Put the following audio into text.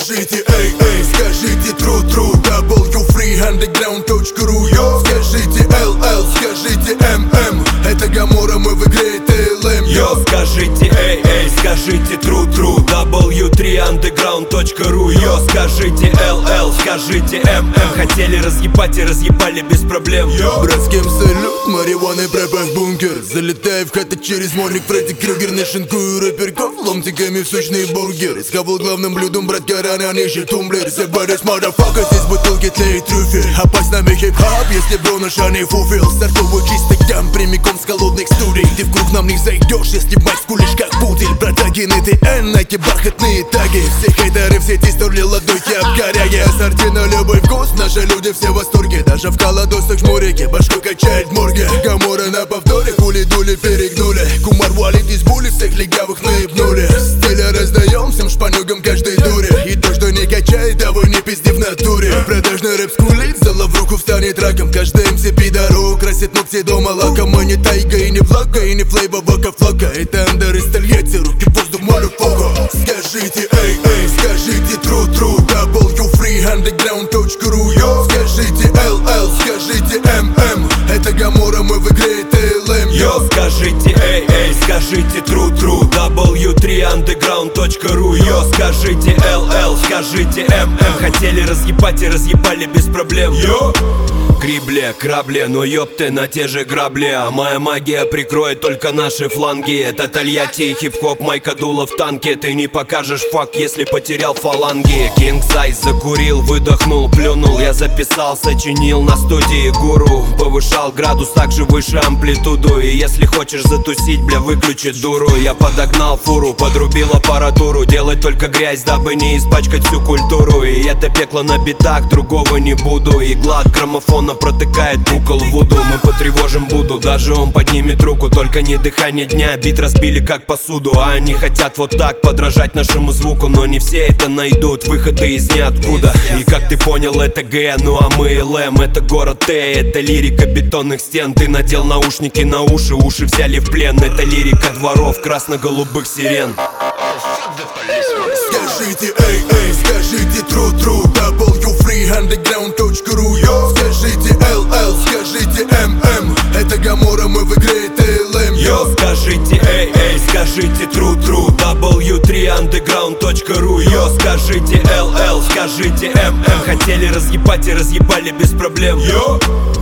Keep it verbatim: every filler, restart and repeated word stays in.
Скажите, эй, эй, скажите тру-тру, дабл ю фри андеграунд точка ру, йо. Скажите эл эл, скажите эм эм, это Гамора, мы в игре тэ эл эм, йо. Скажите, эй, эй, скажите тру-тру, дабл ю три андеграунд точка ру, йо. Скажите эл эл, скажите эм эм, хотели разъебать и разъебали без проблем, йо. Братским салют, марихуаны, пропах бункер. Залетаю в хату через мольник, Фредди Крюгер. Нашинкую рэперков ломтиками в сочный бургер. Схавал главным блюдом, брат Гарана, ниже тумблер. Забарюсь, мадафака, здесь бутылки тлеет трюфель. Опасть нами хип-хап, если бро на шане фуфел. Стартовый чистый ям, прямиком с холодных студий. Ты в круг нам не зайдешь, если мать скулишь как пудель. Братагины ты эн, найки бархатные таги. Все хейтеры в сети стерли ладохи об коряги. Ассорти на любой вкус, наши люди все в восторге. Даже в колодосах жмурики, башку качает в морге. Гамора на повторе, хули-дули перегнули. Кумар валит из були, всех легавых наебнули. Стиля раздаем всем шпанюгам каждой дуре. И то, что не качает, того не пизди в натуре. Продажный рэп скулит, зала в руку встанет раком. Каждый эм си пидору красит ногти дома лаком. Мы не тайга и не влага, и не флейба, вака флака. Это андер из Тольятти, руки в воздух, молю фоку. Скажите, эй, эй, скажите тру-тру, дабл ю фри андеграунд точка ру, йо. Скажите эл эл, скажите эм эм, это Гамора, мы в игре тэ эл эм, йо. Скажите, эй, эй, скажите тру-тру, дабл ю три андеграунд точка ру, йо. Скажите эл эл, скажите эм эм, хотели разъебать и разъебали без проблем, йо. Крибле, крабле, но ёпты на те же грабли. А моя магия прикроет только наши фланги. Это Тольятти, хип-хоп, майка дула в танке. Ты не покажешь факт, если потерял фаланги. Кинг Сайз закурил, выдохнул, плюнул. Я записал, сочинил на студии гуру. Повышал градус, также выше амплитуду. И если хочешь затусить, бля, выключи дуру. Я подогнал фуру, подрубил аппаратуру. Делать только грязь, дабы не испачкать всю культуру. И это пекло на битах, другого не буду. Игла от граммофона протыкает кукол в Вуду. Мы потревожим Буду, даже он поднимет руку. Только не дыхание дня, бит разбили как посуду. А они хотят вот так подражать нашему звуку. Но не все это найдут, выходы из ниоткуда. И как ты понял, это Г, ну а мы эл эм. Это город Т, это лирика бетонных стен. Ты надел наушники на уши, уши взяли в плен. Это лирика дворов, красно-голубых сирен. Скажите, эй, эй, скажите тру-тру, дабл ю фри андеграунд точка ру, йо. Скажите эл эл, скажите эм эм, это Гамора, мы в игре тэ эл эм, йо. Скажите, эй, эй, скажите тру-тру, дабл ю три андеграунд точка ру, йо. Скажите эл эл, скажите эм эм, хотели разъебать и разъебали без проблем, йо.